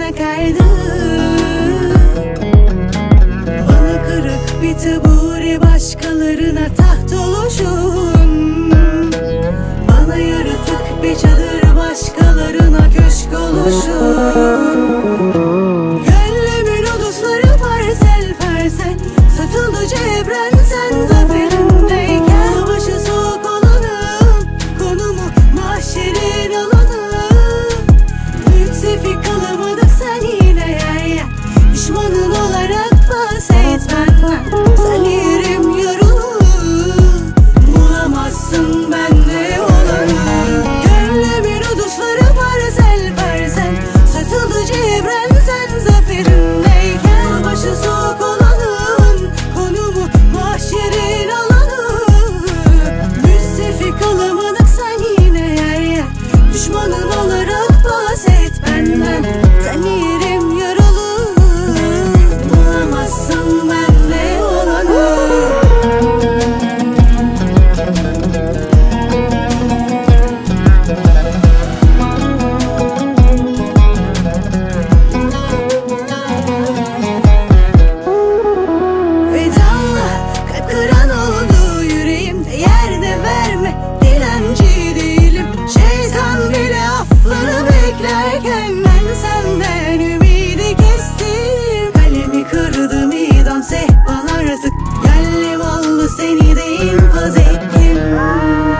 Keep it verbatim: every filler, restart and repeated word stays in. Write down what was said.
sana kaydı. Bana kırık bir tabure, başkalarına taht oluşun. Bana yaratık bir çadır, başkalarına köşk oluşun. Gönlümün odusları parsel parsel satıldı cebren, sen zaferindeyken. Başı soğuk olanın konumu mahşerin alanı. Büyük sefik kalamadık, sen yine yer yer düşmanın olarak bahset benden. Sen yerim yarılı, bulamazsın bende olanı. Gönlümün odusları parsel parsel satıldı cebren, sen zaferindeyken. Başı soğuk olanın konumu mahşerin alanı. Müsefik kalamadık, sen yine yer yer düşmanın olarak bahset benden. Sen yerim yaralı, bulamazsın bende olanı. Vedanla kalp kıran oldu yüreğimde, yerde verme, dilenci değilim. Şeytan bile affını beklerken ben senden ümidi kestim. Kalemi kırdım, idam sehpan artık, gönlüm oldu, seni de infaz ettim.